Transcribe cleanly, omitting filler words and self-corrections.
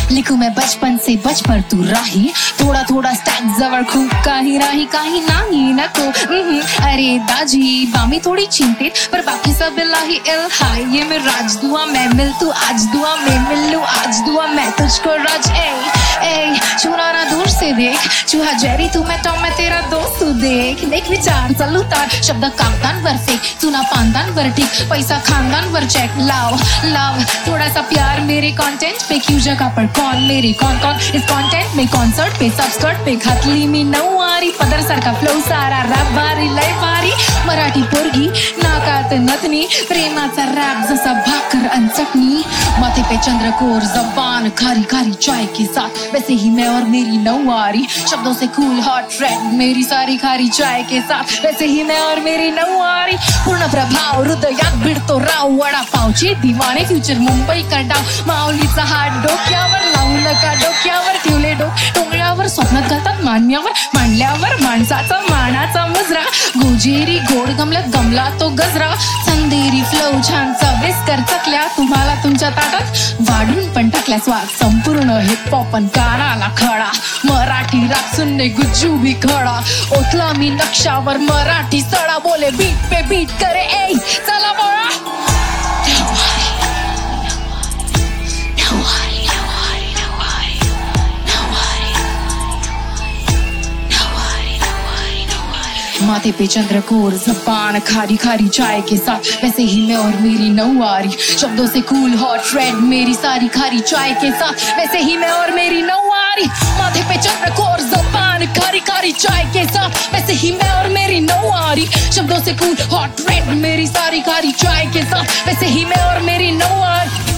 लिखू मैं बचपन से बच पर तू राही, थोडा थोडा स्टॅक जवळ खूप काही राही काही नाही नको. अरे दाजी बामी थोडी चिंतित पर बाकी सब इलाही इल हाय. ये मैं राज दुआ मैं मिल तू आज दुआ मैं मिल लूं आज दुआ मैं तुझको राज. ए छूना ना दूर से देख, चूहा जेरी तू मैं टॉम मैं तेरा दोस्त तू देख. देख विचार चालू तार शब्द कागदांवर फेक, चुना पांदांवर टिक पैसा खानदानवर चेक. लाव लाव थोडासा प्यार मेरे कंटेंट पे, क्यों जगह पर कौन मेरे कौन इस कंटेंट में कॉन्सर्ट पे सबस्कर्ट पे घातली मी नऊवारी. पदर सारखा फ्लो सारा रॅप भारी लय भारी. मराठी पोरगी नाकात नथनी, प्रेमाचा रॅप जसा भाकर अन चटणी. माथे पे चंद्रकोर जबान खारी खारी चाय के साथ, वैसे ही मैं और मेरी नऊवारी. शब्दों से कूल हॉट ट्रेंड मेरी सारी खारी चाय के साथ, वैसे ही मैं और मेरी नऊवारी. पूर्ण प्रभाव हृदयात भिडतो राव, वडा पावचे दिवाणे फ्युचर मुंबई का डाव. माऊलीचा हात डोक्यावर लावू नका, डोक्यावर ठेवले डोंगरावर. स्वप्नात घालतात मान्यावर, मांडल्यावर माणसाचा मानाचा मुजरा. गोजेरी गोड गमल्यात गमला तो गजरा. संदेरी फ्लो छानचा विस्कर चकल्या, तुम्हाला तुमच्या ताटात वाढून पण टाकल्या स्वाद. संपूर्ण हिप हॉप पण कानाला खडा, मराठी राग सुनने गुज्जू भी खडा. ओतला मी नक्षावर मराठी सडा, बोले बीट पे बीट करे ए चला बोला. माथे पे चंद्रकोर जबान खारी खारी चाय के साथ, वैसे ही मैं और मेरी नऊवारी. शब्दों से कूल हॉट रेड मेरी सारी खारी चाय के साथ, वैसे ही मैं और मेरी नऊवारी. माथे पे चंद्रकोर जबान खारी खारी चाय के साथ, वैसे ही मैं और मेरी नऊवारी. शब्दों से कूल हॉट रेड मेरी सारी खारी चाय के साथ, वैसे ही मैं और मेरी नऊवारी.